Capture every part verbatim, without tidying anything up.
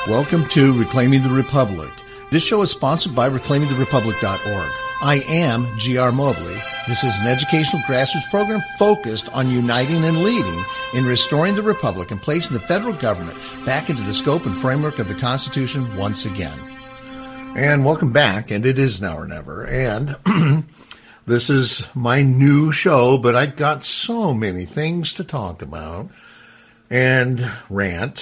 Welcome to Reclaiming the Republic. This show is sponsored by reclaiming the republic dot org. I am G R Mobley. This is an educational grassroots program focused on uniting and leading in restoring the republic and placing the federal government back into the scope and framework of the Constitution once again. And welcome back, and it is now or never. And this is my new show, but I've got so many things to talk about and rant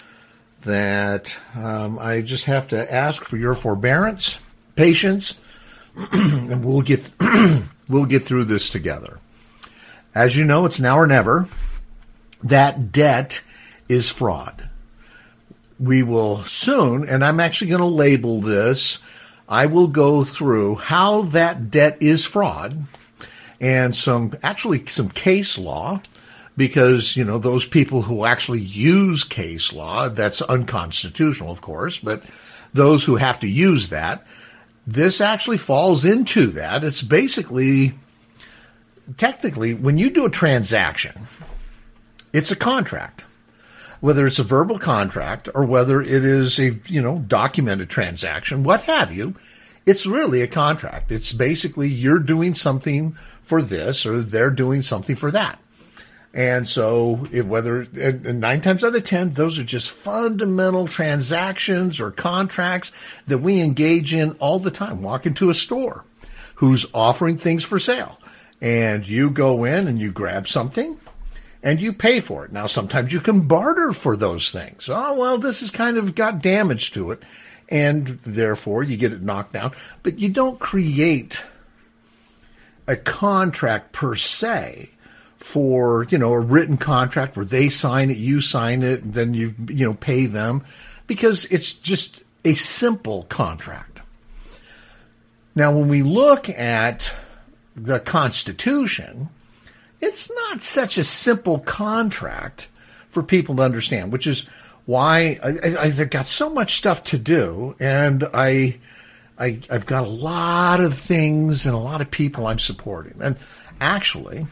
that um, I just have to ask for your forbearance, patience, and we'll get we'll get through this together. As you know, it's now or never. That debt is fraud. We will soon, and I'm actually going to label this, I will go through how that debt is fraud and some, actually some case law, because, you know, those people who actually use case law, that's unconstitutional, of course, but those who have to use that, this actually falls into that. It's basically, technically, when you do a transaction, it's a contract. Whether it's a verbal contract or whether it is a, you know, documented transaction, what have you, it's really a contract. It's basically you're doing something for this or they're doing something for that. And so it, whether and nine times out of ten, those are just fundamental transactions or contracts that we engage in all the time. Walk into a store who's offering things for sale and you go in and you grab something and you pay for it. Now, sometimes you can barter for those things. Oh, well, this has kind of got damage to it, and therefore you get it knocked down. But you don't create a contract per se for, you know, a written contract where they sign it, you sign it, and then you, you know, pay them, because it's just a simple contract. Now, when we look at the Constitution, it's not such a simple contract for people to understand, which is why I, I, I've got so much stuff to do, and I, I, I've got a lot of things and a lot of people I'm supporting. And actually,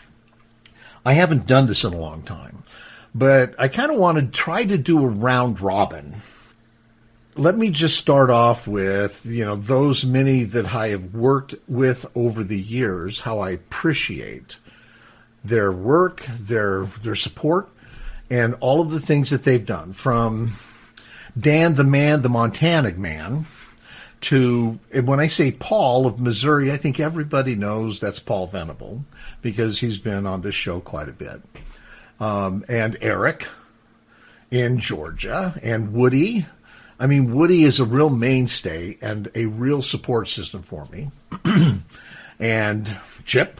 I haven't done this in a long time, but I kind of want to try to do a round robin. Let me just start off with, you know, those many that I have worked with over the years, how I appreciate their work, their their support, and all of the things that they've done. From Dan the Man, the Montana Man, to, and when I say Paul of Missouri, I think everybody knows that's Paul Venable, because he's been on this show quite a bit. Um, and Eric in Georgia, and Woody. I mean, Woody is a real mainstay and a real support system for me. And Chip.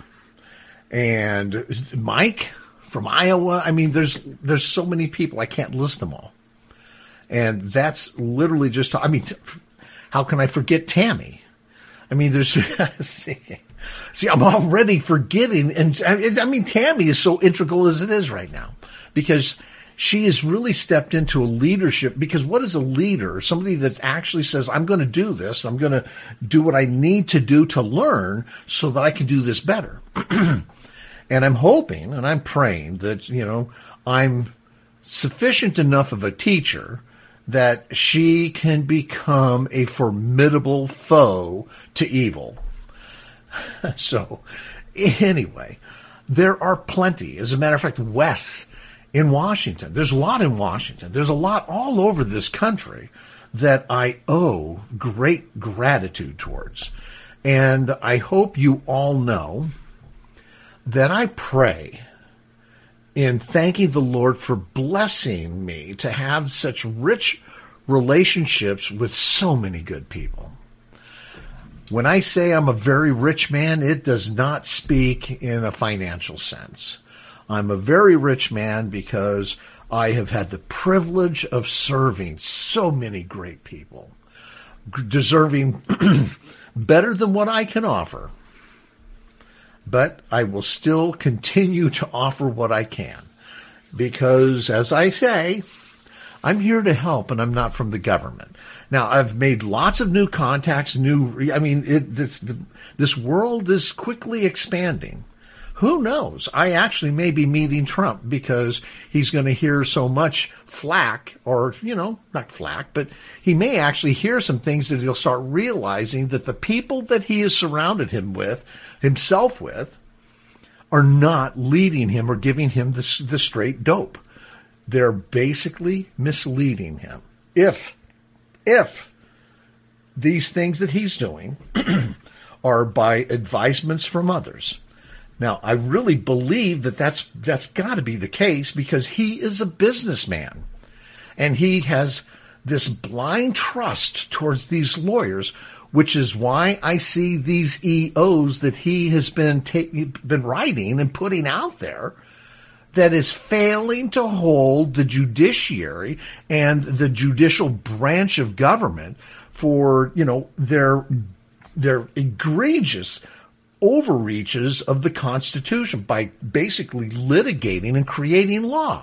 And Mike from Iowa. I mean, there's there's so many people. I can't list them all. And that's literally just, I mean, how can I forget Tammy? I mean, there's, see, see, I'm already forgetting. And I mean, Tammy is so integral as it is right now, because she has really stepped into a leadership. Because what is a leader? Somebody that actually says, I'm going to do this. I'm going to do what I need to do to learn so that I can do this better. And I'm hoping and I'm praying that, you know, I'm sufficient enough of a teacher that she can become a formidable foe to evil. So anyway, there are plenty. As a matter of fact, Wes in Washington, there's a lot in Washington. There's a lot all over this country that I owe great gratitude towards. And I hope you all know that I pray in thanking the Lord for blessing me to have such rich relationships with so many good people. When I say I'm a very rich man, it does not speak in a financial sense. I'm a very rich man because I have had the privilege of serving so many great people, deserving better than what I can offer. But I will still continue to offer what I can, because, as I say, I'm here to help, and I'm not from the government. Now, I've made lots of new contacts, new, I mean, it, this, the, this world is quickly expanding. Who knows? I actually may be meeting Trump because he's going to hear so much flack, or, you know, not flack, but he may actually hear some things that he'll start realizing that the people that he has surrounded him with, himself with, are not leading him or giving him the, the straight dope. They're basically misleading him. If, if these things that he's doing are by advisements from others. Now, I really believe that that's, that's got to be the case because he is a businessman and he has this blind trust towards these lawyers, which is why I see these E Os that he has been ta- been writing and putting out there that is failing to hold the judiciary and the judicial branch of government for, you know, their their egregious overreaches of the Constitution by basically litigating and creating law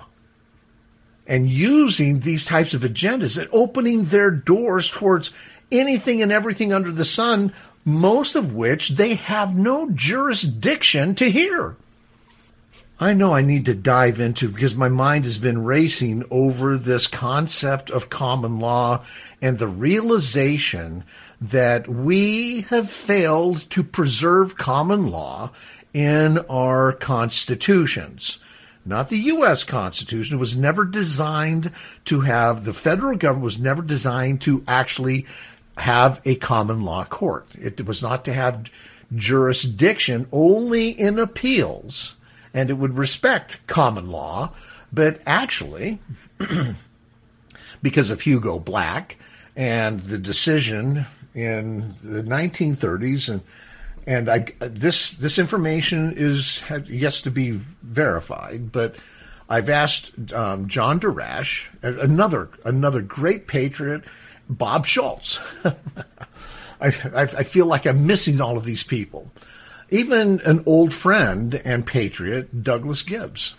and using these types of agendas and opening their doors towards anything and everything under the sun, most of which they have no jurisdiction to hear. I know I need to dive into because my mind has been racing over this concept of common law and the realization that we have failed to preserve common law in our constitutions. Not the U S Constitution. It was never designed to have, the federal government was never designed to actually have a common law court. It was not to have jurisdiction only in appeals, and it would respect common law, but actually, because of Hugo Black and the decision in the nineteen thirties, and and I, this this information is yet to be verified, but I've asked um, John Darash, another another great patriot, Bob Schultz. I, I I feel like I'm missing all of these people. Even an old friend and patriot, Douglas Gibbs.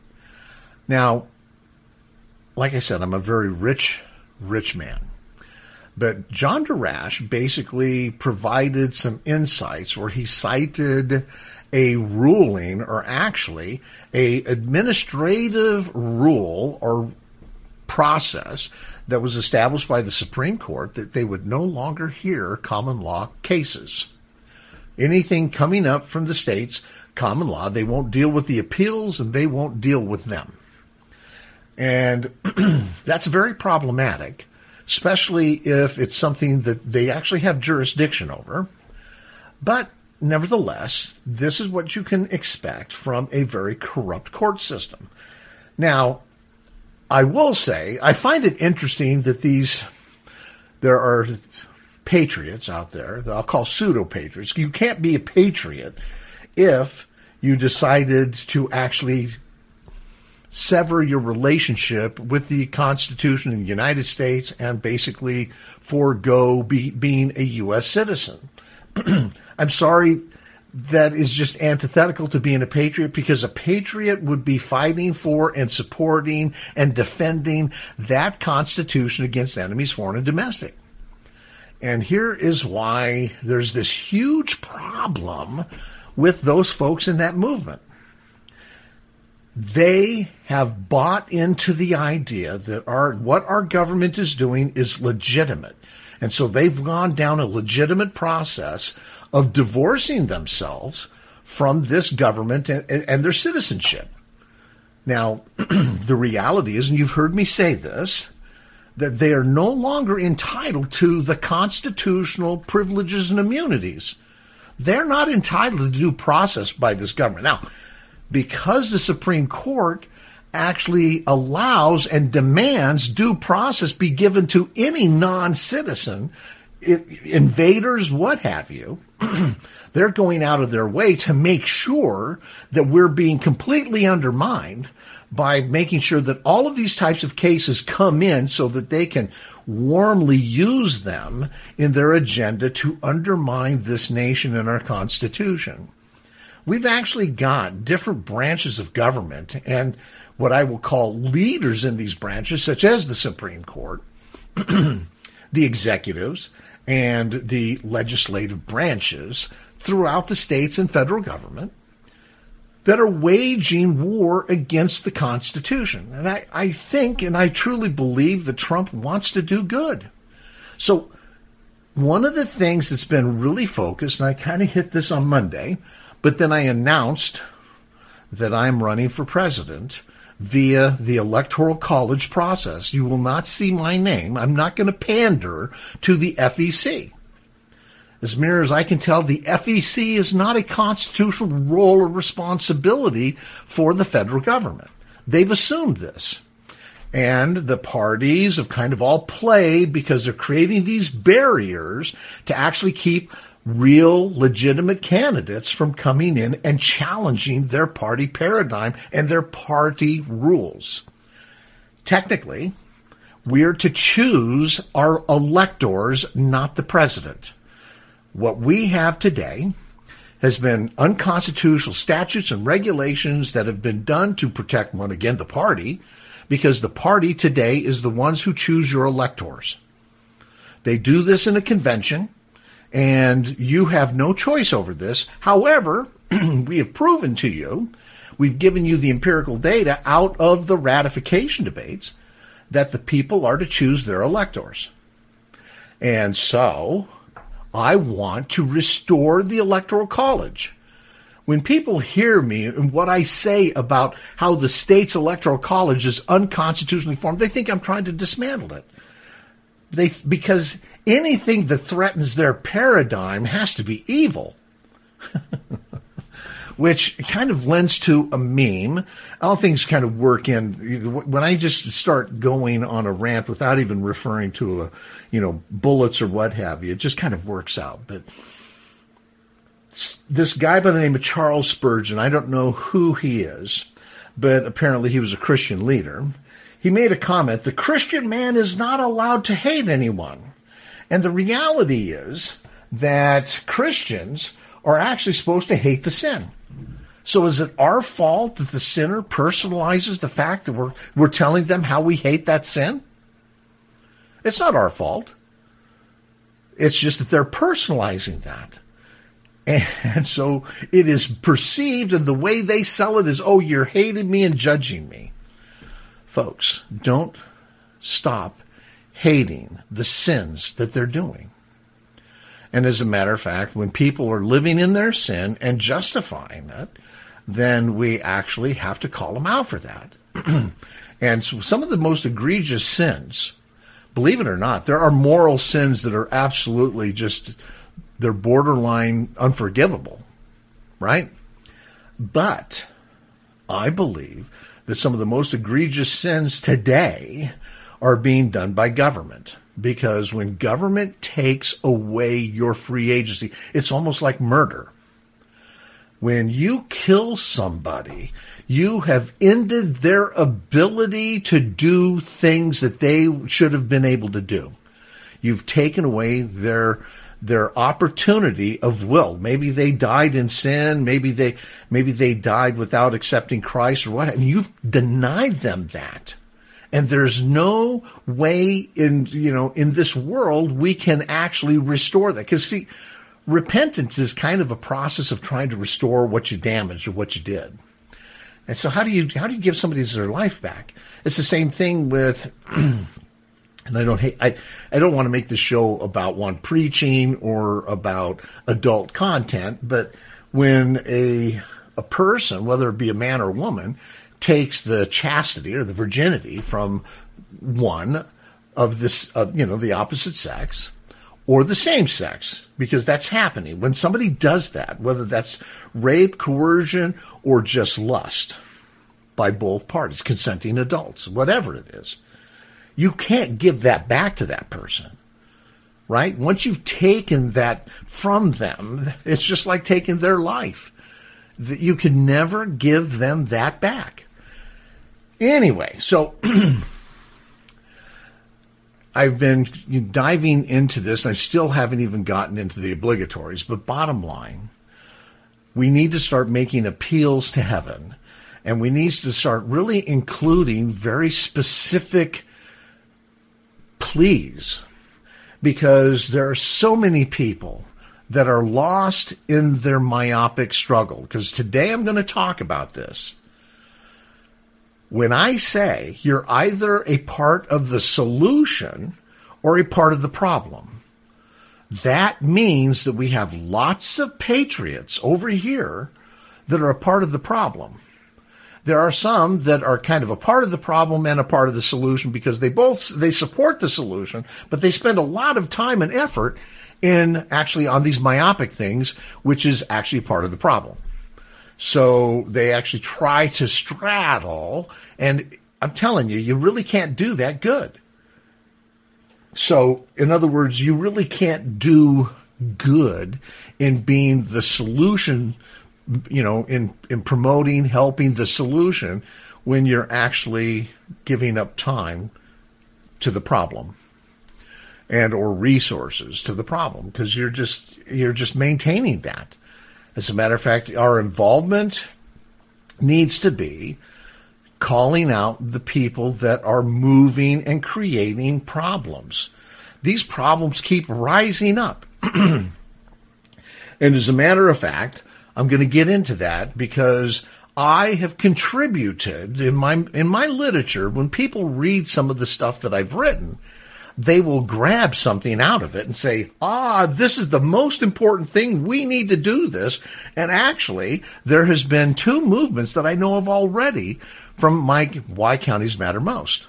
Now, like I said, I'm a very rich, rich man. But John Darash basically provided some insights where he cited a ruling, or actually a administrative rule or process that was established by the Supreme Court that they would no longer hear common law cases. Anything coming up from the states, common law, they won't deal with the appeals and they won't deal with them. And that's very problematic, especially if it's something that they actually have jurisdiction over. But nevertheless, this is what you can expect from a very corrupt court system. Now, I will say, I find it interesting that these, there are patriots out there that I'll call pseudo-patriots. You can't be a patriot if you decided to actually sever your relationship with the Constitution of the United States and basically forego be, being a U S citizen. I'm sorry, that is just antithetical to being a patriot, because a patriot would be fighting for and supporting and defending that Constitution against enemies, foreign and domestic. And here is why there's this huge problem with those folks in that movement. They have bought into the idea that our what our government is doing is legitimate. And so they've gone down a legitimate process of divorcing themselves from this government and, and their citizenship. Now, the reality is, and you've heard me say this, that they are no longer entitled to the constitutional privileges and immunities. They're not entitled to due process by this government. Now, because the Supreme Court actually allows and demands due process be given to any non-citizen, it, invaders, what have you, they're going out of their way to make sure that we're being completely undermined by making sure that all of these types of cases come in so that they can warmly use them in their agenda to undermine this nation and our Constitution. We've actually got different branches of government and what I will call leaders in these branches, such as the Supreme Court, the executives, and the legislative branches throughout the states and federal government, that are waging war against the Constitution. And I, I think and I truly believe that Trump wants to do good. So one of the things that's been really focused, and I kind of hit this on Monday, but then I announced that I'm running for president via the Electoral College process. You will not see my name. I'm not going to pander to the F E C. As near as I can tell, the F E C is not a constitutional role or responsibility for the federal government. They've assumed this. And the parties have kind of all played because they're creating these barriers to actually keep real, legitimate candidates from coming in and challenging their party paradigm and their party rules. Technically, we're to choose our electors, not the president. What we have today has been unconstitutional statutes and regulations that have been done to protect, one, again, the party, because the party today is the ones who choose your electors. They do this in a convention, and you have no choice over this. However, we have proven to you, we've given you the empirical data out of the ratification debates, that the people are to choose their electors. And so I want to restore the Electoral College. When people hear me and what I say about how the state's Electoral College is unconstitutionally formed, they think I'm trying to dismantle it. They, because anything that threatens their paradigm has to be evil. Which kind of lends to a meme. All things kind of work in. When I just start going on a rant without even referring to, a, you know, bullets or what have you, it just kind of works out. But this guy by the name of Charles Spurgeon, I don't know who he is, but apparently he was a Christian leader. He made a comment, the Christian man is not allowed to hate anyone. And the reality is that Christians are actually supposed to hate the sin. So is it our fault that the sinner personalizes the fact that we're we're telling them how we hate that sin? It's not our fault. It's just that they're personalizing that. And so it is perceived, and the way they sell it is, oh, you're hating me and judging me. Folks, don't stop hating the sins that they're doing. And as a matter of fact, when people are living in their sin and justifying it, then we actually have to call them out for that. And so some of the most egregious sins, believe it or not, there are moral sins that are absolutely just, they're borderline unforgivable, right? But I believe that some of the most egregious sins today are being done by government. Because when government takes away your free agency, it's almost like murder. When you kill somebody, you have ended their ability to do things that they should have been able to do. You've taken away their their opportunity of will. Maybe they died in sin. Maybe they maybe they died without accepting Christ or what. And you've denied them that. And there's no way in, you know, in this world we can actually restore that. Because, see, repentance is kind of a process of trying to restore what you damaged or what you did. And so how do you how do you give somebody their life back? It's the same thing with, and I don't hate, I, I don't want to make this show about one preaching or about adult content, but when a a person, whether it be a man or a woman, takes the chastity or the virginity from one of this, uh, you know, the opposite sex or the same sex, because that's happening. When somebody does that, whether that's rape, coercion, or just lust by both parties, consenting adults, whatever it is, you can't give that back to that person, right? Once you've taken that from them, it's just like taking their life. You can never give them that back. Anyway, so I've been diving into this, and I still haven't even gotten into the obligatories, but bottom line, we need to start making appeals to heaven, and we need to start really including very specific pleas, because there are so many people that are lost in their myopic struggle, because today I'm going to talk about this. When I say you're either a part of the solution or a part of the problem, that means that we have lots of patriots over here that are a part of the problem. There are some that are kind of a part of the problem and a part of the solution, because they both, they support the solution, but they spend a lot of time and effort in actually on these myopic things, which is actually part of the problem. So they actually try to straddle, and I'm telling you, you really can't do that good. So, in other words, you really can't do good in being the solution, you know, in, in promoting, helping the solution, when you're actually giving up time to the problem and or resources to the problem, because you're just you're just maintaining that. As a matter of fact, our involvement needs to be calling out the people that are moving and creating problems. These problems keep rising up. And as a matter of fact, I'm going to get into that because I have contributed in my in my literature. When people read some of the stuff that I've written, they will grab something out of it and say, ah, this is the most important thing. We need to do this. And actually, there has been two movements that I know of already from my Why Counties Matter Most.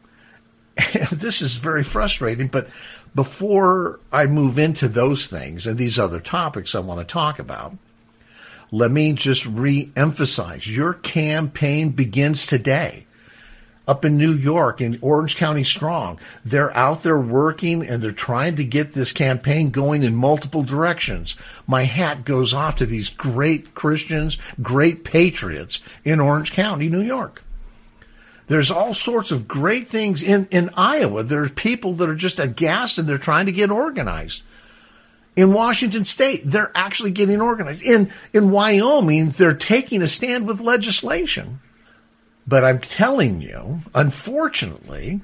And this is very frustrating, but before I move into those things and these other topics I want to talk about, let me just re-emphasize, your campaign begins today. Up in New York, in Orange County Strong, they're out there working and they're trying to get this campaign going in multiple directions. My hat goes off to these great Christians, great patriots in Orange County, New York. There's all sorts of great things in, in Iowa. There's people that are just aghast and they're trying to get organized. In Washington State, they're actually getting organized. In, in Wyoming, they're taking a stand with legislation. But I'm telling you, unfortunately,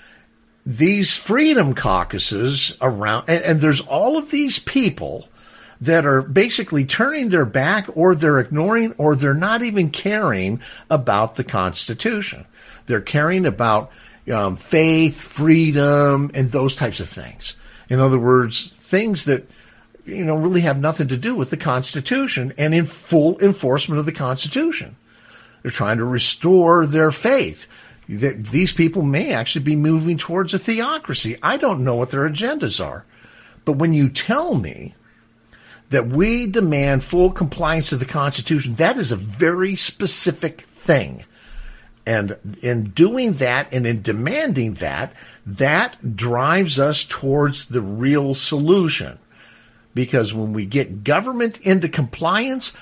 these freedom caucuses around, and, and there's all of these people that are basically turning their back, or they're ignoring, or they're not even caring about the Constitution. They're caring about um, faith, freedom, and those types of things. In other words, things that, you know, really have nothing to do with the Constitution and in full enforcement of the Constitution. They're trying to restore their faith. That these people may actually be moving towards a theocracy. I don't know what their agendas are. But when you tell me that we demand full compliance to the Constitution, that is a very specific thing. And in doing that and in demanding that, that drives us towards the real solution. Because when we get government into compliance,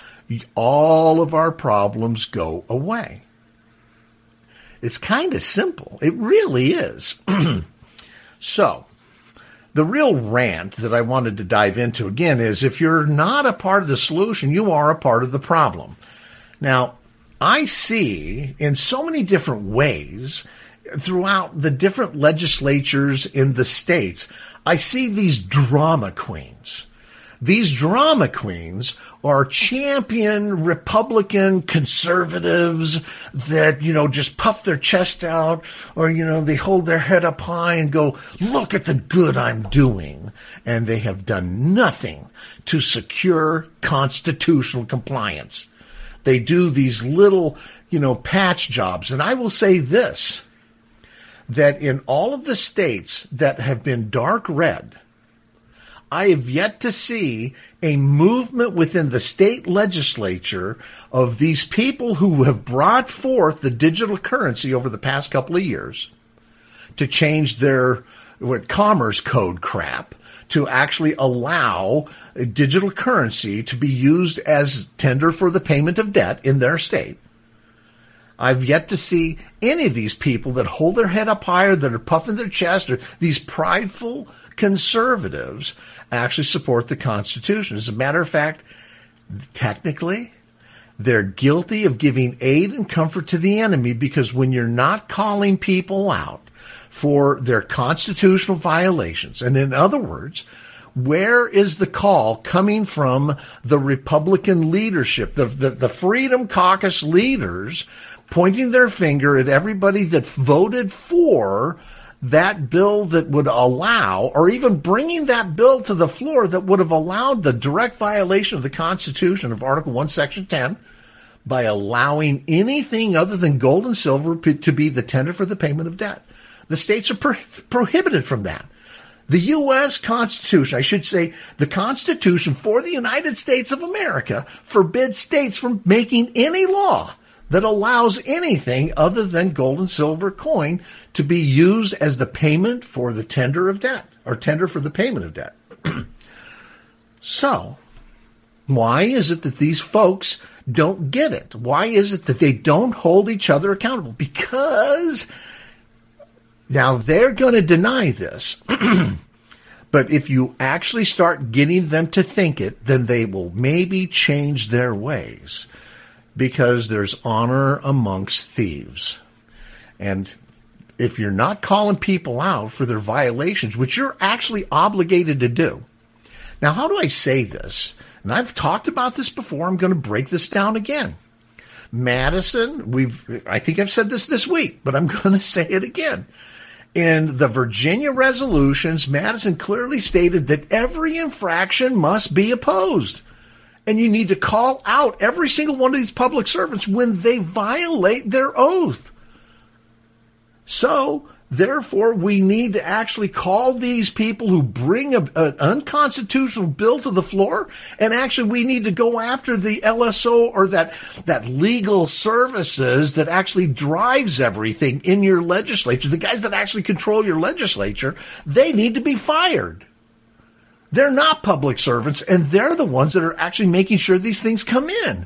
all of our problems go away. It's kind of simple. It really is. So, the real rant that I wanted to dive into again is, if you're not a part of the solution, you are a part of the problem. Now, I see in so many different ways throughout the different legislatures in the states, I see these drama queens. These drama queens are champion Republican conservatives that, you know, just puff their chest out, or, you know, they hold their head up high and go, look at the good I'm doing. And they have done nothing to secure constitutional compliance. They do these little, you know, patch jobs. And I will say this, that in all of the states that have been dark red, I have yet to see a movement within the state legislature of these people who have brought forth the digital currency over the past couple of years to change their what, commerce code crap to actually allow digital currency to be used as tender for the payment of debt in their state. I've yet to see any of these people that hold their head up higher, that are puffing their chest, or these prideful conservatives actually support the Constitution. As a matter of fact, technically, they're guilty of giving aid and comfort to the enemy, because when you're not calling people out for their constitutional violations, and in other words, Where is the call coming from the Republican leadership, the, the, the Freedom Caucus leaders, pointing their finger at everybody that voted for that bill that would allow, or even bringing that bill to the floor that would have allowed the direct violation of the Constitution of Article one, Section ten, by allowing anything other than gold and silver to be the tender for the payment of debt. The states are pro- prohibited from that. The U S Constitution, I should say, the Constitution for the United States of America forbids states from making any law that allows anything other than gold and silver coin to be used as the payment for the tender of debt, or tender for the payment of debt. So, why is it that these folks don't get it? Why is it that they don't hold each other accountable? Because now they're going to deny this. But if you actually start getting them to think it, then they will maybe change their ways, because there's honor amongst thieves. And if you're not calling people out for their violations, which you're actually obligated to do. Now, how do I say this? And I've talked about this before. I'm going to break this down again. Madison, we've, I think I've said this this week, but I'm going to say it again. In the Virginia resolutions, Madison clearly stated that every infraction must be opposed. And you need to call out every single one of these public servants when they violate their oath. So, therefore, we need to actually call these people who bring a, an unconstitutional bill to the floor, and actually we need to go after the L S O, or that, that legal services that actually drives everything in your legislature. The guys that actually control your legislature, they need to be fired. They're not public servants, and they're the ones that are actually making sure these things come in.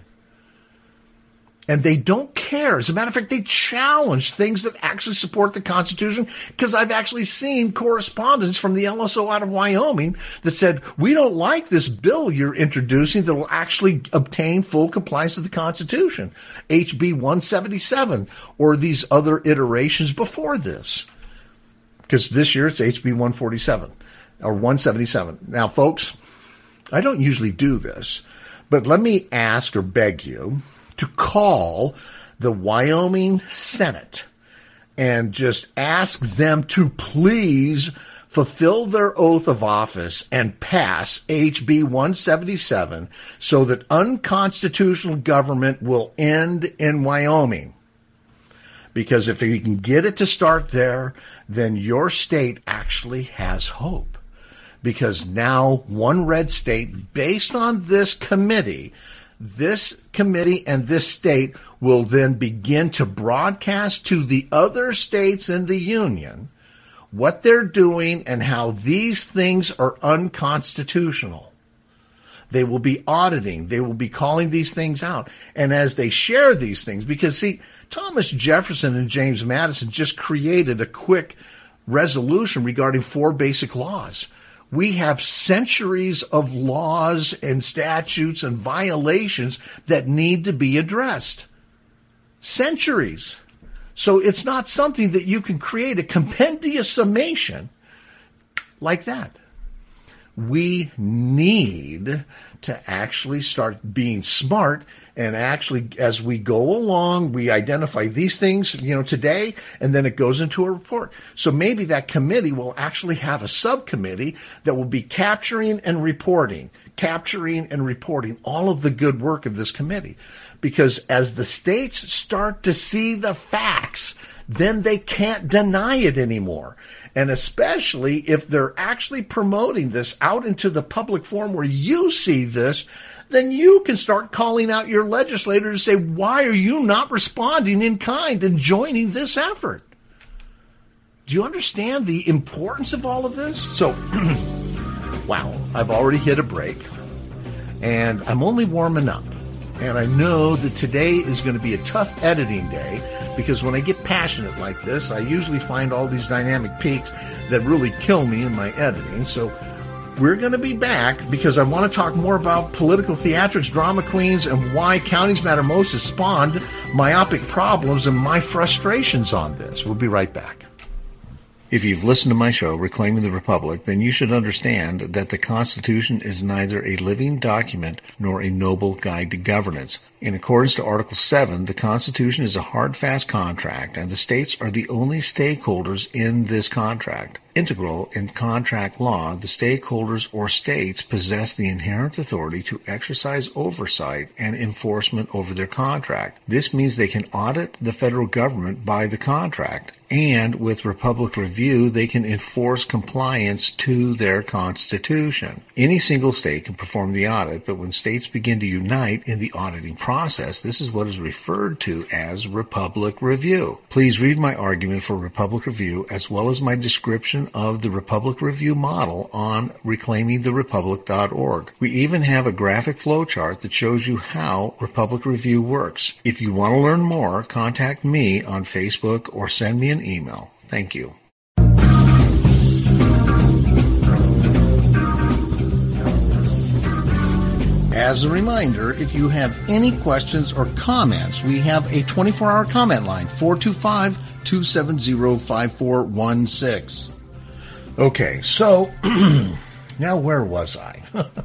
And they don't care. As a matter of fact, they challenge things that actually support the Constitution, because I've actually seen correspondence from the L S O out of Wyoming that said, we don't like this bill you're introducing that will actually obtain full compliance with the Constitution, H B one seventy-seven, or these other iterations before this. Because this year it's H B one forty-seven. Or one seventy-seven. Now, folks, I don't usually do this, but let me ask or beg you to call the Wyoming Senate and just ask them to please fulfill their oath of office and pass H B one seventy-seven so that unconstitutional government will end in Wyoming. Because if you can get it to start there, then your state actually has hope. Because now one red state, based on this committee, this committee and this state will then begin to broadcast to the other states in the union what they're doing and how these things are unconstitutional. They will be auditing. They will be calling these things out. And as they share these things, because, see, Thomas Jefferson and James Madison just created a quick resolution regarding four basic laws. We have centuries of laws and statutes and violations that need to be addressed. Centuries. So it's not something that you can create a compendious summation like that. We need to actually start being smart, and actually, as we go along, we identify these things, you know, today, and then it goes into a report. So maybe that committee will actually have a subcommittee that will be capturing and reporting, capturing and reporting all of the good work of this committee. Because as the states start to see the facts, then they can't deny it anymore. And especially if they're actually promoting this out into the public forum where you see this, then you can start calling out your legislator to say, why are you not responding in kind and joining this effort? Do you understand the importance of all of this? So, wow, I've already hit a break, and I'm only warming up. And I know that today is going to be a tough editing day, because when I get passionate like this, I usually find all these dynamic peaks that really kill me in my editing. So we're going to be back, because I want to talk more about political theatrics, drama queens, and why Counties Matter Most has spawned myopic problems and my frustrations on this. We'll be right back. If you've listened to my show, Reclaiming the Republic, then you should understand that the Constitution is neither a living document nor a noble guide to governance. In accordance to Article seven, the Constitution is a hard, fast contract, and the states are the only stakeholders in this contract. Integral in contract law, the stakeholders or states possess the inherent authority to exercise oversight and enforcement over their contract. This means they can audit the federal government by the contract, and with Republic Review, they can enforce compliance to their Constitution. Any single state can perform the audit, but when states begin to unite in the auditing process, this is what is referred to as Republic Review. Please read my argument for Republic Review as well as my description of the Republic Review model on reclaiming the republic dot org. We even have a graphic flowchart that shows you how Republic Review works. If you want to learn more, contact me on Facebook or send me an email. Thank you. As a reminder, if you have any questions or comments, we have a twenty-four hour comment line, four two five, two seven zero, five four one six. Okay, so now where was I?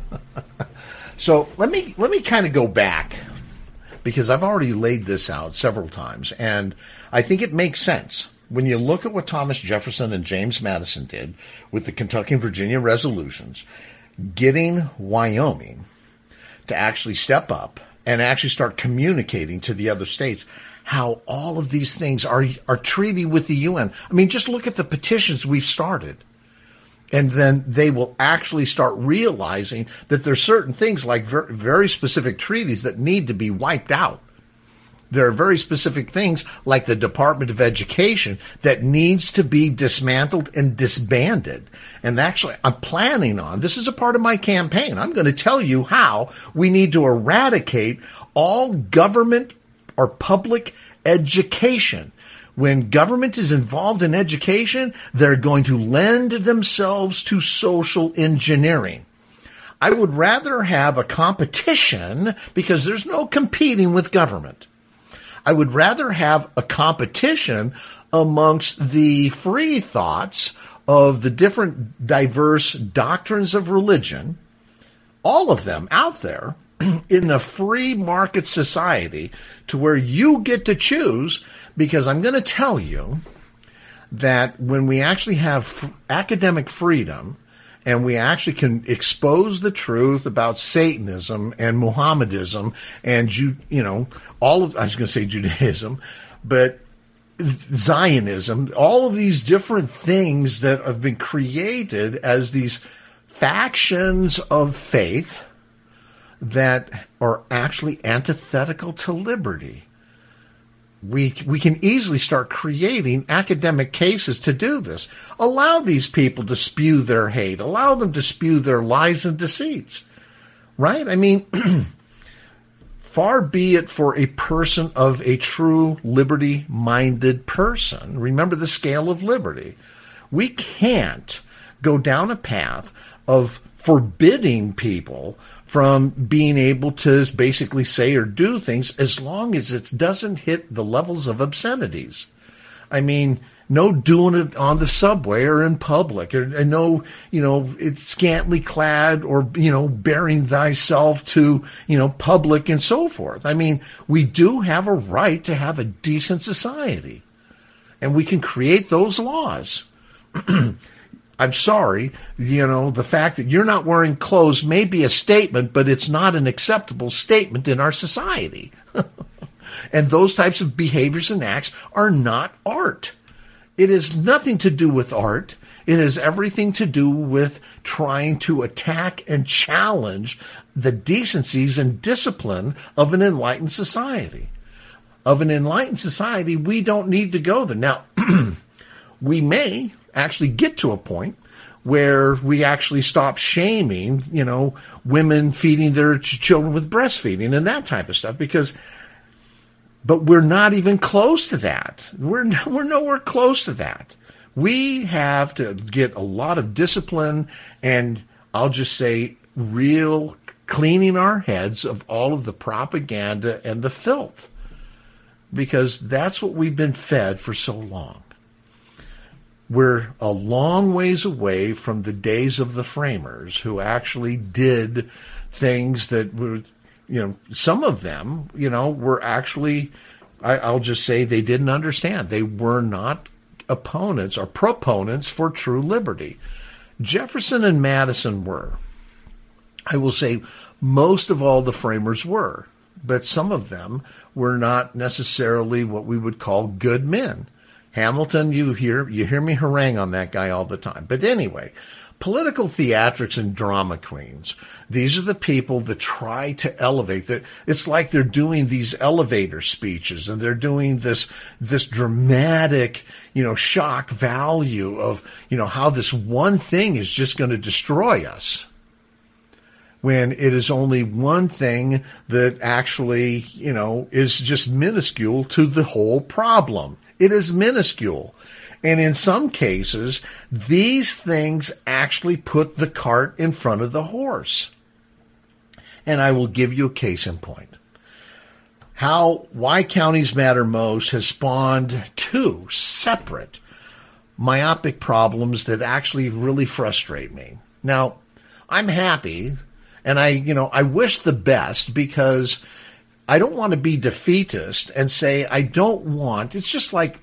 So let me let me kind of go back, because I've already laid this out several times, and I think it makes sense. When you look at what Thomas Jefferson and James Madison did with the Kentucky and Virginia resolutions, getting Wyoming to actually step up and actually start communicating to the other states how all of these things are are treaty with the U N. I mean, just look at the petitions we've started. And then they will actually start realizing that there's certain things like ver- very specific treaties that need to be wiped out. There are very specific things like the Department of Education that needs to be dismantled and disbanded. And actually, I'm planning on, this is a part of my campaign, I'm going to tell you how we need to eradicate all government or public education. When government is involved in education, they're going to lend themselves to social engineering. I would rather have a competition, because there's no competing with government. I would rather have a competition amongst the free thoughts of the different diverse doctrines of religion, all of them out there, in a free market society, to where you get to choose. Because I'm going to tell you that when we actually have f- academic freedom, and we actually can expose the truth about Satanism and Mohammedism and, Ju- you know, all of, I was going to say Judaism, but Zionism, all of these different things that have been created as these factions of faith that are actually antithetical to liberty. We we can easily start creating academic cases to do this. Allow these people to spew their hate. Allow them to spew their lies and deceits. Right? I mean, far be it for a person of a true liberty-minded person. Remember the scale of liberty. We can't go down a path of forbidding people from being able to basically say or do things as long as it doesn't hit the levels of obscenities. I mean, no doing it on the subway or in public, or, and no, you know, it's scantily clad or, you know, bearing thyself to, you know, public and so forth. I mean, we do have a right to have a decent society, and we can create those laws. I'm sorry, you know, the fact that you're not wearing clothes may be a statement, but it's not an acceptable statement in our society. And those types of behaviors and acts are not art. It has nothing to do with art. It has everything to do with trying to attack and challenge the decencies and discipline of an enlightened society. Of an enlightened society, we don't need to go there. Now, we may actually get to a point where we actually stop shaming, you know, women feeding their ch- children with breastfeeding and that type of stuff, because, but we're not even close to that. We're, we're nowhere close to that. We have to get a lot of discipline and, I'll just say, real cleaning our heads of all of the propaganda and the filth, because that's what we've been fed for so long. We're a long ways away from the days of the framers who actually did things that were, you know, some of them, you know, were actually, I, I'll just say they didn't understand. They were not opponents or proponents for true liberty. Jefferson and Madison were. I will say most of all the framers were, but some of them were not necessarily what we would call good men. Hamilton, you hear you hear me harangue on that guy all the time. But anyway, political theatrics and drama queens, these are the people that try to elevate. It's like they're doing these elevator speeches and they're doing this this dramatic, you know, shock value of, you know, how this one thing is just going to destroy us, when it is only one thing that actually, you know, is just minuscule to the whole problem. It is minuscule. And in some cases, these things actually put the cart in front of the horse. And I will give you a case in point. How Why Counties Matter Most has spawned two separate myopic problems that actually really frustrate me. Now, I'm happy, and I, you know, I wish the best, because I don't want to be defeatist and say I don't want. It's just like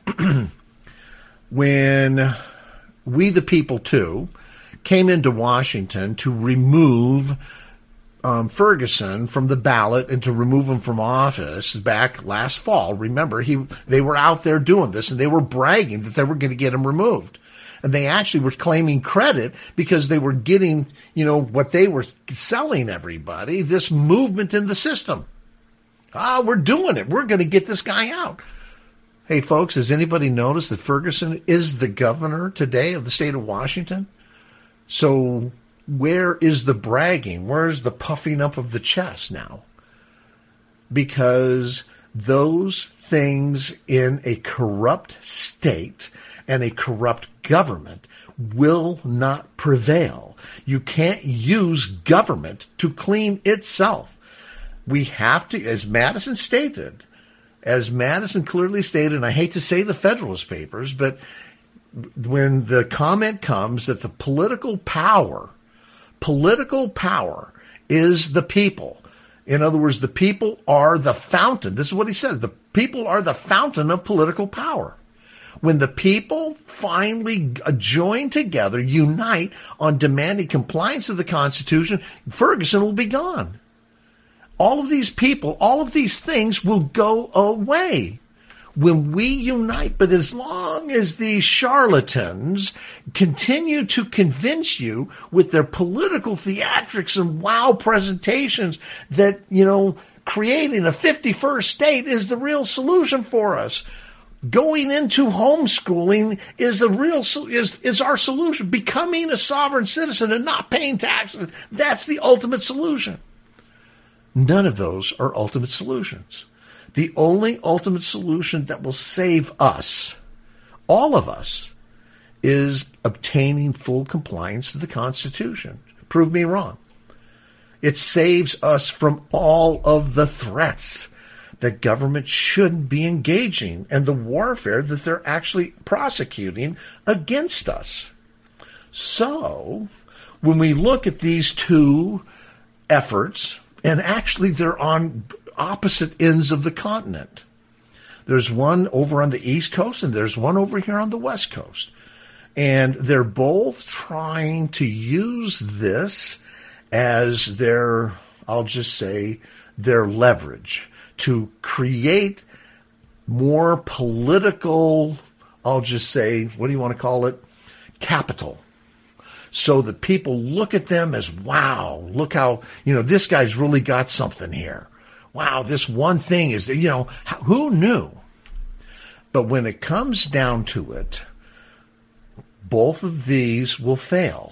when We the People too came into Washington to remove um, Ferguson from the ballot and to remove him from office back last fall. Remember, he they were out there doing this, and they were bragging that they were going to get him removed. And they actually were claiming credit because they were getting, you know, what they were selling everybody, this movement in the system. Ah, we're doing it. We're going to get this guy out. Hey, folks, has anybody noticed that Ferguson is the governor today of the state of Washington? So where is the bragging? Where's the puffing up of the chest now? Because those things in a corrupt state and a corrupt government will not prevail. You can't use government to clean itself. We have to, as Madison stated, as Madison clearly stated, and I hate to say the Federalist Papers, but when the comment comes that the political power, political power is the people. In other words, the people are the fountain. This is what he says. The people are the fountain of political power. When the people finally join together, unite on demanding compliance to the Constitution, Ferguson will be gone. All of these people, all of these things will go away when we unite. But as long as these charlatans continue to convince you with their political theatrics and wow presentations that, you know, creating a fifty-first state is the real solution for us, going into homeschooling is a real is is our solution. Becoming a sovereign citizen and not paying taxes, that's the ultimate solution. None of those are ultimate solutions. The only ultimate solution that will save us, all of us, is obtaining full compliance to the Constitution. Prove me wrong. It saves us from all of the threats that government shouldn't be engaging and the warfare that they're actually prosecuting against us. So, when we look at these two efforts, and actually they're on opposite ends of the continent. There's one over on the East Coast and there's one over here on the West Coast. And they're both trying to use this as their, I'll just say, their leverage to create more political, I'll just say, what do you want to call it? Capital. So that people look at them as, wow, look how, you know, this guy's really got something here. Wow, this one thing is, you know, who knew? But when it comes down to it, both of these will fail.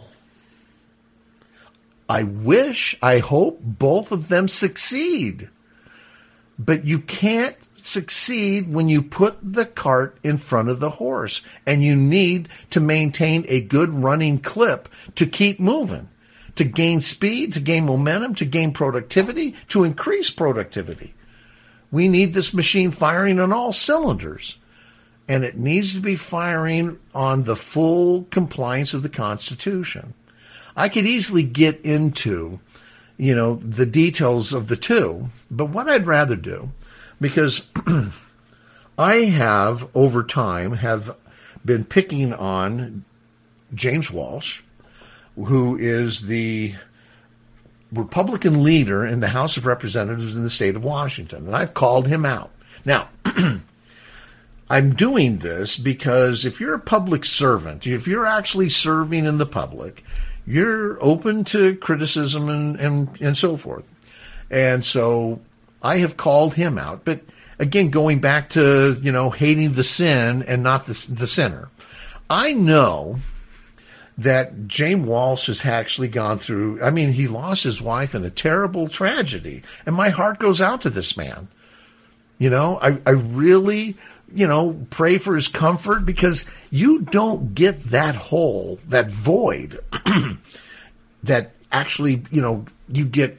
I wish, I hope both of them succeed. But you can't succeed when you put the cart in front of the horse, and you need to maintain a good running clip to keep moving, to gain speed, to gain momentum, to gain productivity, to increase productivity. We need this machine firing on all cylinders. and it needs to be firing on the full compliance of the Constitution. I could easily get into, you know, the details of the two, but what I'd rather do, because I have, over time, have been picking on James Walsh, who is the Republican leader in the House of Representatives in the state of Washington, and I've called him out. Now, I'm doing this because if you're a public servant, if you're actually serving in the public, you're open to criticism and, and, and so forth. And so I have called him out. But again, going back to, you know, hating the sin and not the, the sinner. I know that James Walsh has actually gone through, I mean, he lost his wife in a terrible tragedy. And my heart goes out to this man. You know, I, I really, you know, pray for his comfort, because you don't get that hole, that void that actually, you know, you get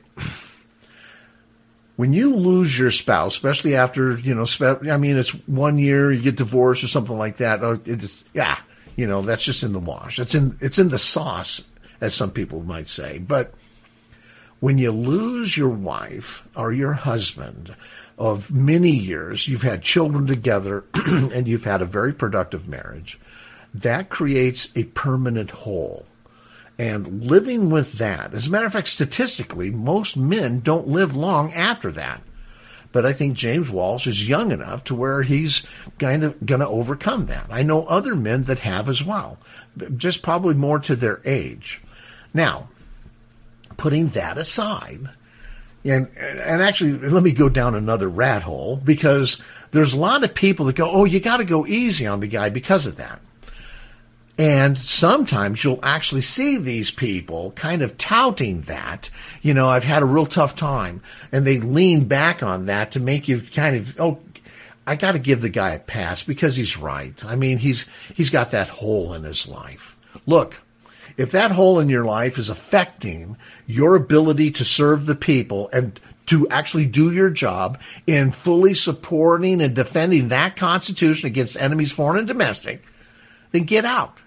when you lose your spouse, especially after, you know, spe- I mean, it's one year, you get divorced or something like that. Oh, it just, yeah, you know, that's just in the wash. It's in, it's in the sauce, as some people might say. But when you lose your wife or your husband of many years, you've had children together, and you've had a very productive marriage, that creates a permanent hole. And living with that, as a matter of fact, statistically, most men don't live long after that. But I think James Walsh is young enough to where he's kind of going to overcome that. I know other men that have as well, just probably more to their age. Now, putting that aside, And and actually, let me go down another rat hole, because there's a lot of people that go, oh, you got to go easy on the guy because of that. And sometimes you'll actually see these people kind of touting that, you know, I've had a real tough time. And they lean back on that to make you kind of, oh, I got to give the guy a pass because he's right. I mean, he's he's got that hole in his life. Look, if that hole in your life is affecting your ability to serve the people and to actually do your job in fully supporting and defending that Constitution against enemies, foreign and domestic, then get out.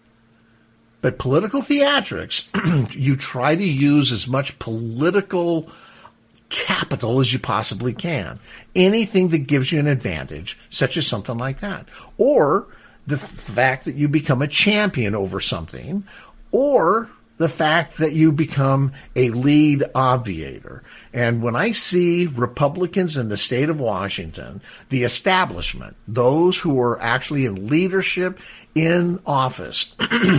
But political theatrics, you try to use as much political capital as you possibly can. Anything that gives you an advantage, such as something like that. Or the fact that you become a champion over something, or the fact that you become a lead obviator. And when I see Republicans in the state of Washington, the establishment, those who are actually in leadership in office,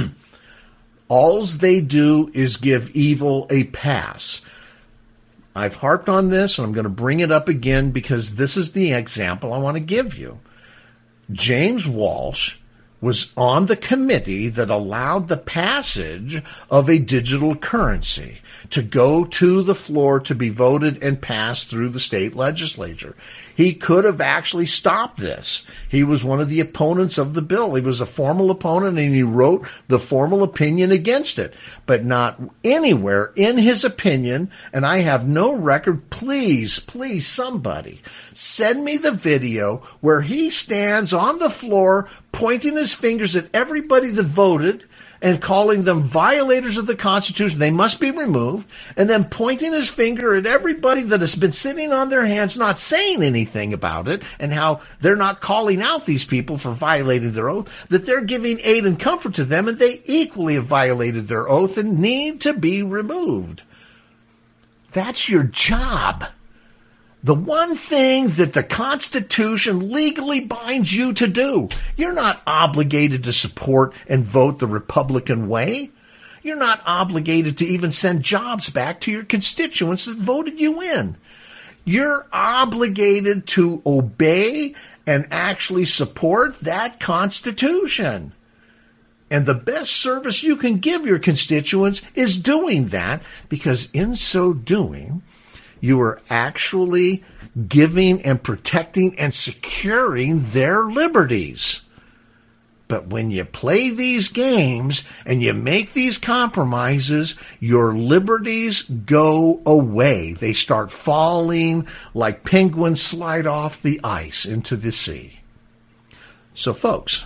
all they do is give evil a pass. I've harped on this, and I'm going to bring it up again because this is the example I want to give you. James Walsh was on the committee that allowed the passage of a digital currency to go to the floor to be voted and passed through the state legislature. He could have actually stopped this. He was one of the opponents of the bill. He was a formal opponent, and he wrote the formal opinion against it. But not anywhere in his opinion, and I have no record, please, please, somebody, send me the video where he stands on the floor pointing his fingers at everybody that voted and calling them violators of the Constitution. They must be removed. And then pointing his finger at everybody that has been sitting on their hands, not saying anything about it, and how they're not calling out these people for violating their oath, that they're giving aid and comfort to them, and they equally have violated their oath and need to be removed. That's your job. The one thing that the Constitution legally binds you to do. You're not obligated to support and vote the Republican way. You're not obligated to even send jobs back to your constituents that voted you in. You're obligated to obey and actually support that Constitution. And the best service you can give your constituents is doing that, because in so doing, you are actually giving and protecting and securing their liberties. But when you play these games and you make these compromises, your liberties go away. They start falling like penguins slide off the ice into the sea. So, folks,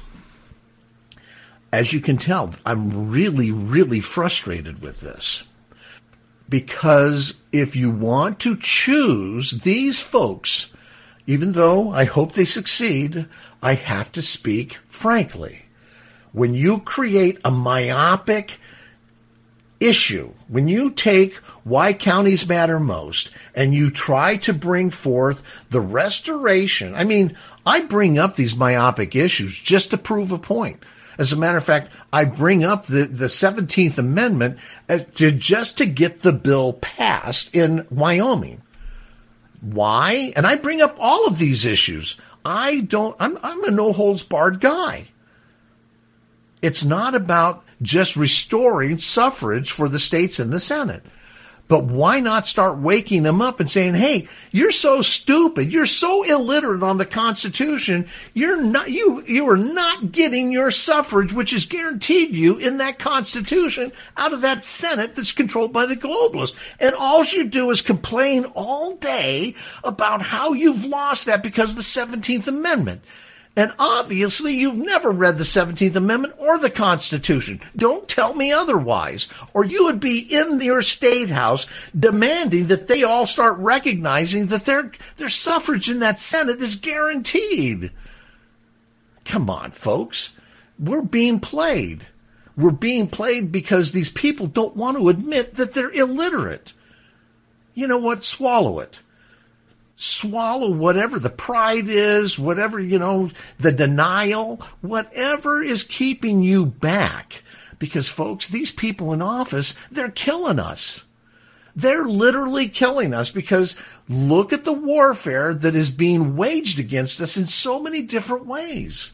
as you can tell, I'm really, really frustrated with this. Because if you want to choose these folks, even though I hope they succeed, I have to speak frankly. When you create a myopic issue, when you take why counties matter most and you try to bring forth the restoration, I mean, I bring up these myopic issues just to prove a point. As a matter of fact, I bring up the, the seventeenth Amendment to just to get the bill passed in Wyoming. Why? And I bring up all of these issues. I don't, I'm, I'm a no holds barred guy. It's not about just restoring suffrage for the states and the Senate. But why not start waking them up and saying, hey, you're so stupid. You're so illiterate on the Constitution. You're not, you, you are not getting your suffrage, which is guaranteed you in that Constitution out of that Senate that's controlled by the globalists. And all you do is complain all day about how you've lost that because of the seventeenth Amendment. And obviously, you've never read the seventeenth Amendment or the Constitution. Don't tell me otherwise. Or you would be in your state house demanding that they all start recognizing that their, their suffrage in that Senate is guaranteed. Come on, folks. We're being played. We're being played because these people don't want to admit that they're illiterate. You know what? Swallow it. Swallow whatever the pride is, whatever, you know, the denial, whatever is keeping you back. Because, folks, these people in office, they're killing us. They're literally killing us because look at the warfare that is being waged against us in so many different ways.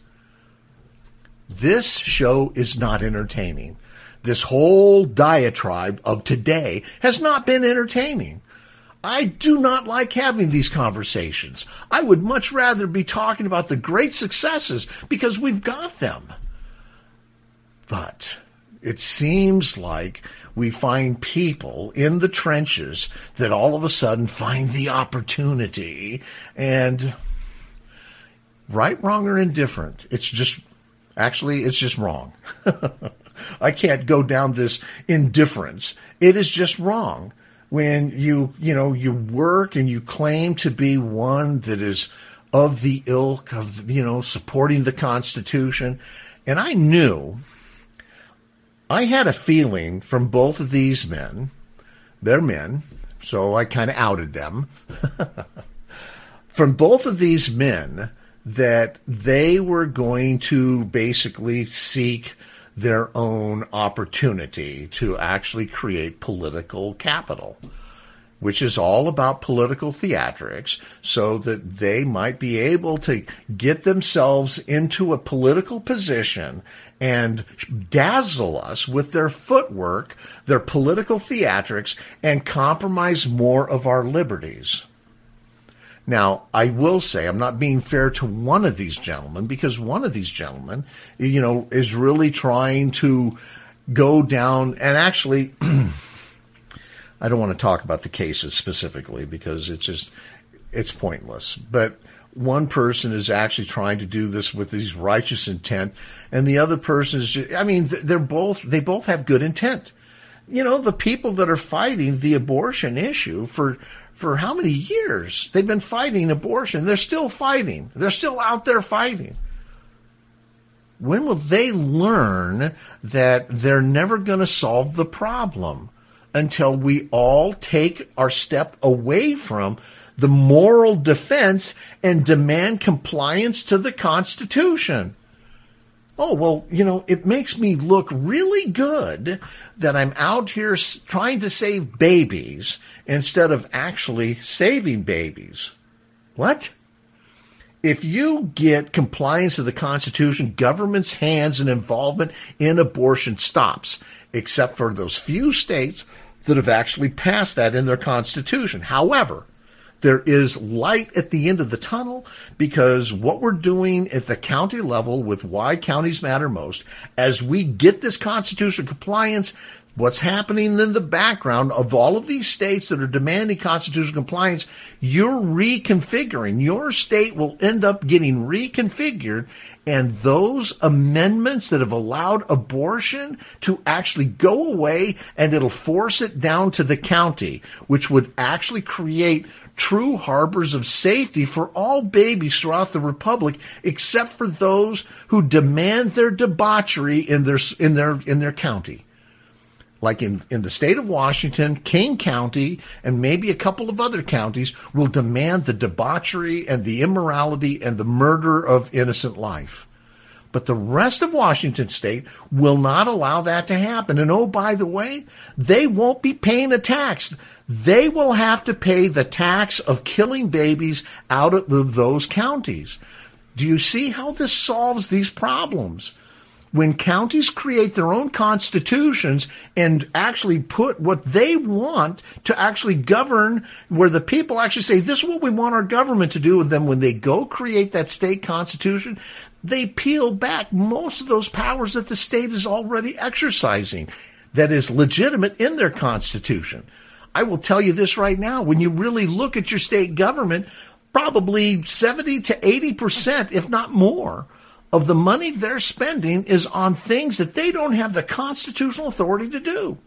This show is not entertaining. This whole diatribe of today has not been entertaining. I do not like having these conversations. I would much rather be talking about the great successes because we've got them. But it seems like we find people in the trenches that all of a sudden find the opportunity and right, wrong, or indifferent. It's just, actually, it's just wrong. I can't go down this indifference. It is just wrong. When you, you know, you work and you claim to be one that is of the ilk of, you know, supporting the Constitution. And I knew, I had a feeling from both of these men, they're men, so I kind of outed them, from both of these men that they were going to basically seek their own opportunity to actually create political capital, which is all about political theatrics, so that they might be able to get themselves into a political position and dazzle us with their footwork, their political theatrics, and compromise more of our liberties. Now, I will say I'm not being fair to one of these gentlemen because one of these gentlemen, you know, is really trying to go down and actually, I don't want to talk about the cases specifically because it's just, it's pointless. But one person is actually trying to do this with these righteous intent, and the other person is just, I mean, they're both, they both have good intent. You know, the people that are fighting the abortion issue for For how many years? They've been fighting abortion. They're still fighting. They're still out there fighting. When will they learn that they're never going to solve the problem until we all take our step away from the moral defense and demand compliance to the Constitution? Oh, well, you know, it makes me look really good that I'm out here trying to save babies instead of actually saving babies. What? If you get compliance to the Constitution, government's hands and involvement in abortion stops, except for those few states that have actually passed that in their Constitution. However, there is light at the end of the tunnel because what we're doing at the county level with why counties matter most, as we get this constitutional compliance, what's happening in the background of all of these states that are demanding constitutional compliance, you're reconfiguring. Your state will end up getting reconfigured, and those amendments that have allowed abortion to actually go away, and it'll force it down to the county, which would actually create true harbors of safety for all babies throughout the republic, except for those who demand their debauchery in their in their in their county. Like in, in the state of Washington, King County, and maybe a couple of other counties will demand the debauchery and the immorality and the murder of innocent life. But the rest of Washington state will not allow that to happen. And oh, by the way, they won't be paying a tax. They will have to pay the tax of killing babies out of the, those counties. Do you see how this solves these problems? When counties create their own constitutions and actually put what they want to actually govern, where the people actually say, this is what we want our government to do, and then when they go create that state constitution, they peel back most of those powers that the state is already exercising that is legitimate in their constitution. I will tell you this right now, when you really look at your state government, probably seventy to eighty percent, if not more, of the money they're spending is on things that they don't have the constitutional authority to do.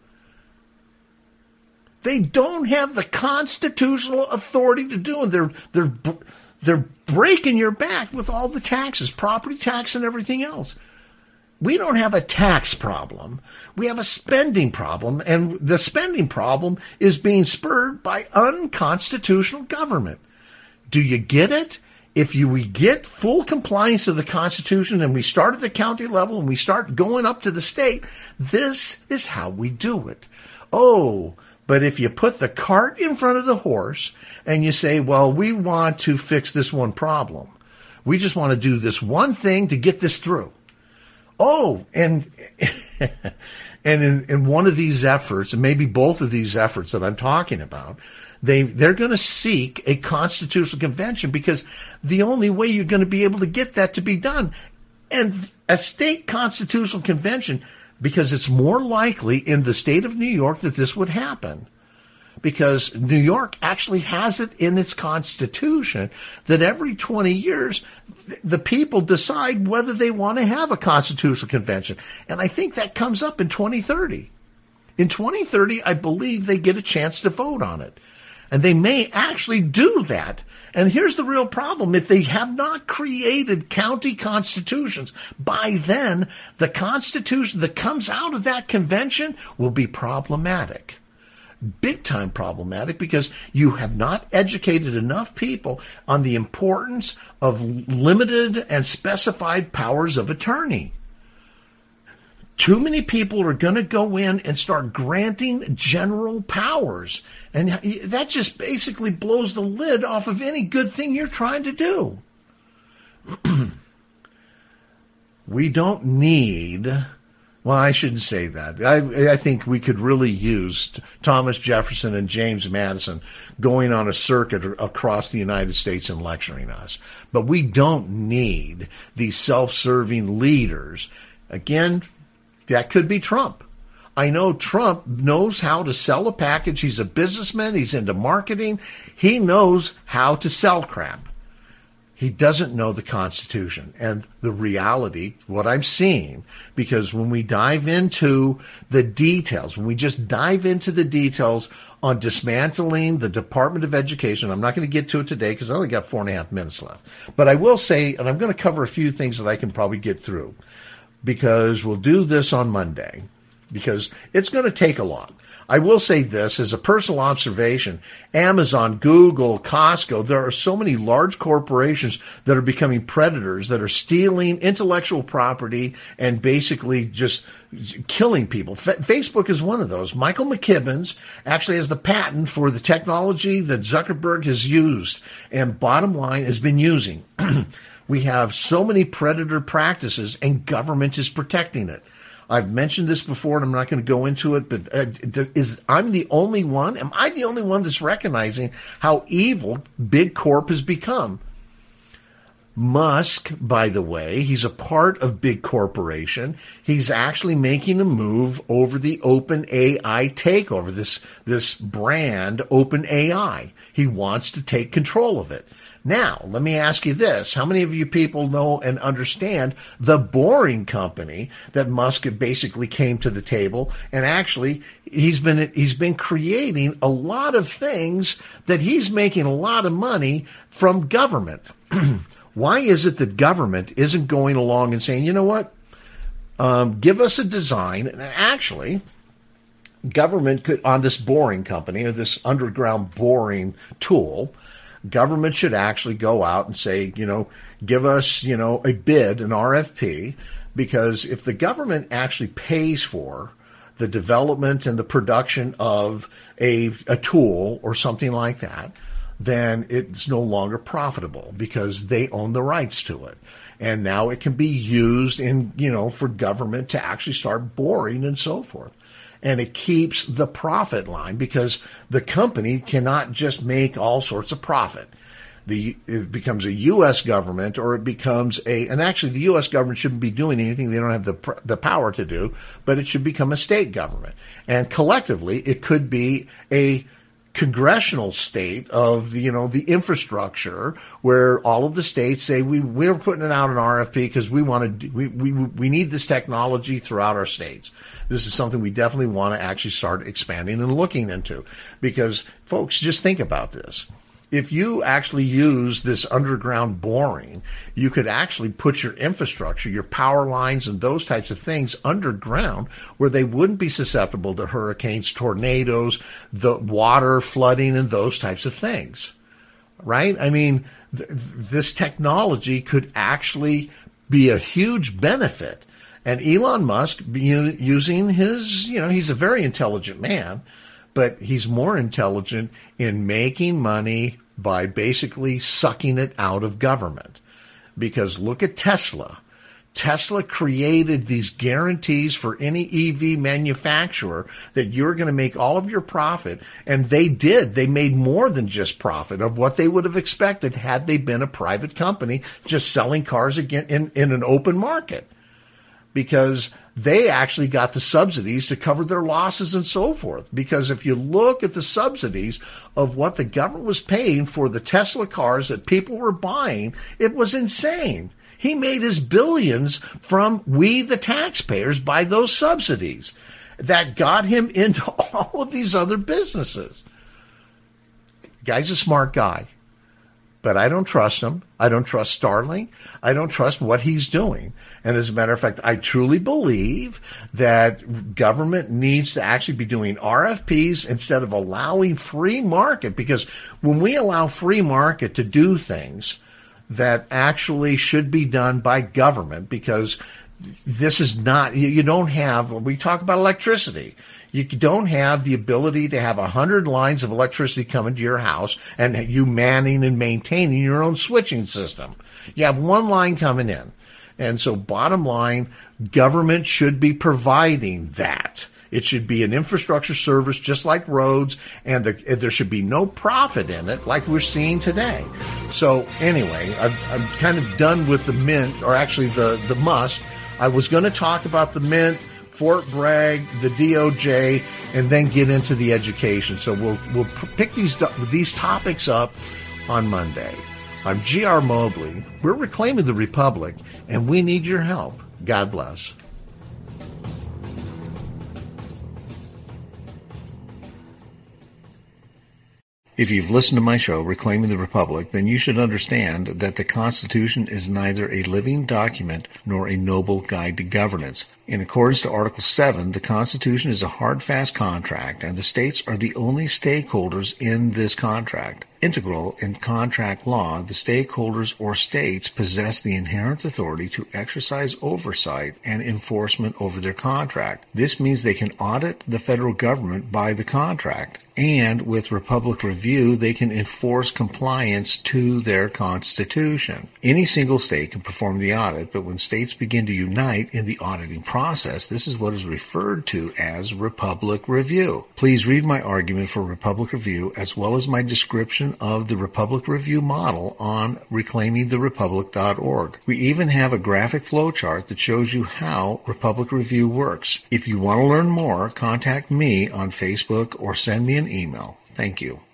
They don't have the constitutional authority to do, and they're they're they're breaking your back with all the taxes, property tax and everything else. We don't have a tax problem. We have a spending problem, and the spending problem is being spurred by unconstitutional government. Do you get it? If you, we get full compliance of the Constitution and we start at the county level and we start going up to the state, this is how we do it. Oh, but if you put the cart in front of the horse and you say, well, we want to fix this one problem. We just want to do this one thing to get this through. Oh, and and in, in one of these efforts, and maybe both of these efforts that I'm talking about, They, they're going to seek a constitutional convention because the only way you're going to be able to get that to be done, and a state constitutional convention, because it's more likely in the state of New York that this would happen. Because New York actually has it in its constitution that every twenty years, the people decide whether they want to have a constitutional convention. And I think that comes up in twenty thirty. In twenty thirty, I believe they get a chance to vote on it. And they may actually do that. And here's the real problem. If they have not created county constitutions, by then, the constitution that comes out of that convention will be problematic. Big time problematic, because you have not educated enough people on the importance of limited and specified powers of attorney. Too many people are going to go in and start granting general powers. And that just basically blows the lid off of any good thing you're trying to do. We don't need, well, I shouldn't say that. I, I think we could really use Thomas Jefferson and James Madison going on a circuit across the United States and lecturing us. But we don't need these self-serving leaders. Again, that could be Trump. I know Trump knows how to sell a package. He's a businessman. He's into marketing. He knows how to sell crap. He doesn't know the Constitution and the reality, what I'm seeing, because when we dive into the details, when we just dive into the details on dismantling the Department of Education, I'm not going to get to it today because I only got four and a half minutes left. But I will say, and I'm going to cover a few things that I can probably get through, because we'll do this on Monday, because it's going to take a lot. I will say this as a personal observation. Amazon, Google, Costco, there are so many large corporations that are becoming predators, that are stealing intellectual property and basically just killing people. F- Facebook is one of those. Michael McKibbins actually has the patent for the technology that Zuckerberg has used and, bottom line, has been using. We have so many predator practices, and government is protecting it. I've mentioned this before, and I'm not going to go into it, but uh, is I'm the only one? Am I the only one that's recognizing how evil Big Corp has become? Musk, by the way, he's a part of big corporation. He's actually making a move over the OpenAI takeover, this, this brand OpenAI. He wants to take control of it. Now, let me ask you this. How many of you people know and understand the Boring Company that Musk basically came to the table, and actually he's been he's been creating a lot of things that he's making a lot of money from government. Why is it that government isn't going along and saying, you know what, um, give us a design? And actually, government could, on this Boring Company or this underground boring tool, government should actually go out and say, you know, give us, you know, a bid, an R F P, because if the government actually pays for the development and the production of a, a tool or something like that, then it's no longer profitable because they own the rights to it. And now it can be used in, you know, for government to actually start boring and so forth. And it keeps the profit line because the company cannot just make all sorts of profit. The, it becomes a U S government or it becomes a, and actually the U S government shouldn't be doing anything they don't have the the power to do, but it should become a state government. And collectively, it could be a congressional state of the, you know, the infrastructure where all of the states say we we're putting it out an R F P because we want to we, we we need this technology throughout our states. This is something we definitely want to actually start expanding and looking into, because folks, just think about this. If you actually use this underground boring, you could actually put your infrastructure, your power lines and those types of things underground where they wouldn't be susceptible to hurricanes, tornadoes, the water flooding and those types of things, right? I mean, th- this technology could actually be a huge benefit. And Elon Musk, using his, you know, he's a very intelligent man, but he's more intelligent in making money by basically sucking it out of government. Because look at Tesla. Tesla created these guarantees for any E V manufacturer that you're going to make all of your profit. And they did. They made more than just profit of what they would have expected had they been a private company just selling cars again in, in an open market. Because they actually got the subsidies to cover their losses and so forth. Because if you look at the subsidies of what the government was paying for the Tesla cars that people were buying, it was insane. He made his billions from we, the taxpayers, by those subsidies that got him into all of these other businesses. The guy's a smart guy. But I don't trust him. I don't trust Starlink. I don't trust what he's doing. And as a matter of fact, I truly believe that government needs to actually be doing R F Ps instead of allowing free market. Because when we allow free market to do things that actually should be done by government, because this is not, you don't have, we talk about electricity. You don't have the ability to have a hundred lines of electricity coming to your house and you manning and maintaining your own switching system. You have one line coming in. And so bottom line, government should be providing that. It should be an infrastructure service just like roads, and the, there should be no profit in it like we're seeing today. So anyway, I've, I'm kind of done with the Mint, or actually the, the Musk. I was going to talk about the Mint, Fort Bragg, the D O J, and then get into the education. So we'll we'll pick these these topics up on Monday. I'm G R Mobley. We're reclaiming the Republic, and we need your help. God bless. If you've listened to my show, Reclaiming the Republic, then you should understand that the Constitution is neither a living document nor a noble guide to governance. In accordance to Article seven, the Constitution is a hard, fast contract, and the states are the only stakeholders in this contract. Integral in contract law, the stakeholders or states possess the inherent authority to exercise oversight and enforcement over their contract. This means they can audit the federal government by the contract, and with Republic Review, they can enforce compliance to their Constitution. Any single state can perform the audit, but when states begin to unite in the auditing process, this is what is referred to as Republic Review. Please read my argument for Republic Review as well as my description version of the Republic Review model on reclaiming the republic dot org. We even have a graphic flowchart that shows you how Republic Review works. If you want to learn more, contact me on Facebook or send me an email. Thank you.